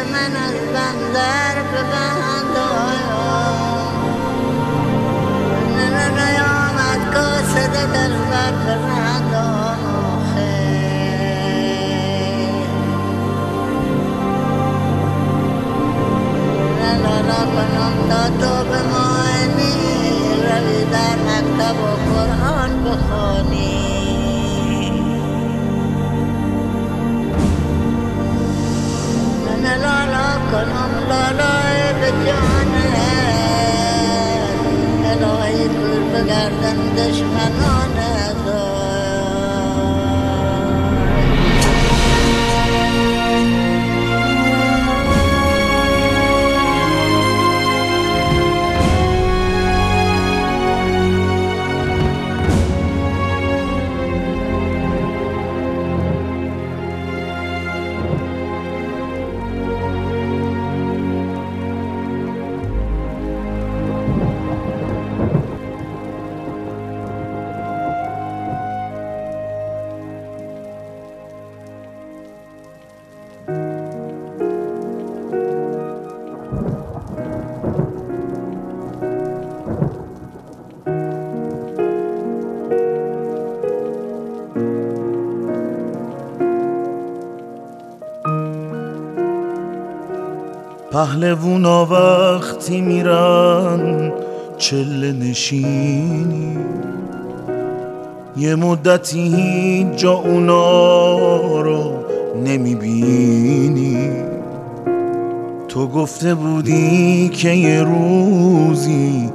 من از بندر به بندایم نیامد کاسه دل بر بندام لالا کنم تا تو به معنی روی در مکتب و قرآن بخوانی من لالا کنم لالای به جانت الهی دور بگردن دشمنانت پهلوونا وقتی میرن چله نشینی یه مدتی هیچ جا اونا رو نمیبینی تو گفته بودی که یه روزی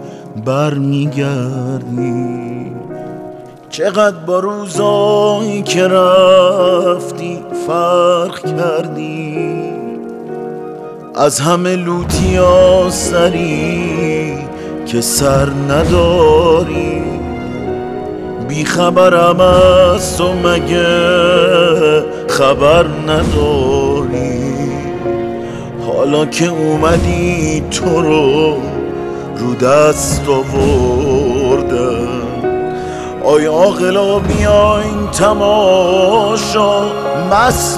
برمیگردی چقدر با روزایی که رفتی فرق کردی از همه لوتیا سری که سر نداری بی خبرم از تو مگه خبر نداری حالا که اومدی تو رو دست آوردن آی عاقلا بیاین تماشا مست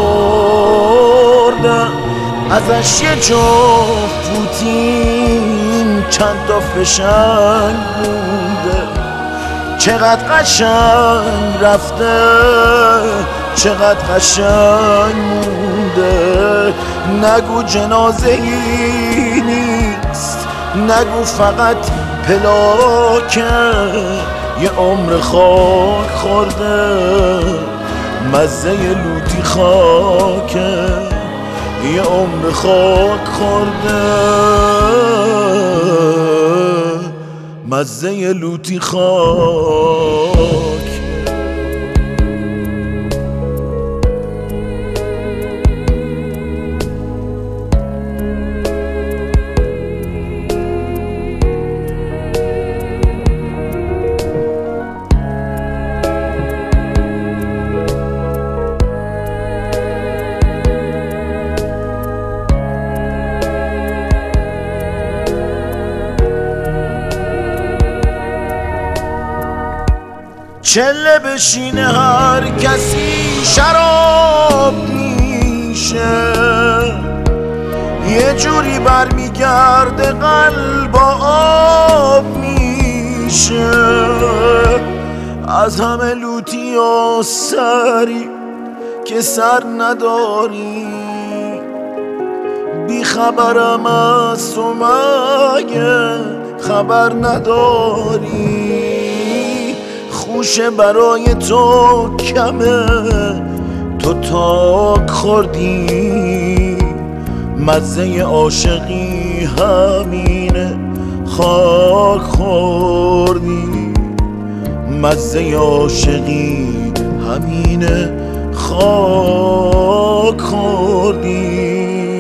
آوردن ازش یه جفت پوتین چند تا فشنگ مونده چقدر قشنگ رفته چقدر قشنگ مونده نگو جنازه ای نیست نگو فقط پلاکه یه عمر خاک خورده مزه لوتی خاکه یه عمر خاک خورده مزه لوتی خاک چله بشینه هر کسی شراب میشه یه جوری برمیگرده قلب آب میشه از همه لوتی و سری که سر نداری بی خبرم از تو مگه خبر نداری خوشه برای تو کمه تو تاک خوردی مزه عاشقی همینه خاک خوردی مزه عاشقی همینه خاک خوردی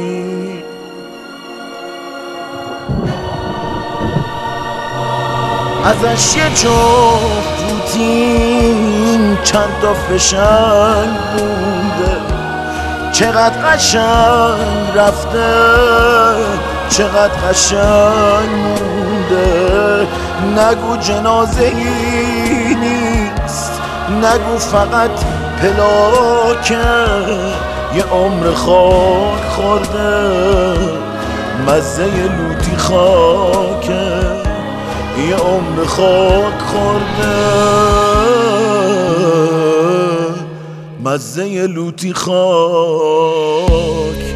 ازش یه جفت پوتین چند تا فشنگ مونده چقدر قشنگ رفته چقدر قشنگ مونده نگو جنازه ای نیست نگو فقط پلاکه یه عمر خاک خورده مزه لوتی خاکه، یه عمر خاک خورده مزه لوتی خاک.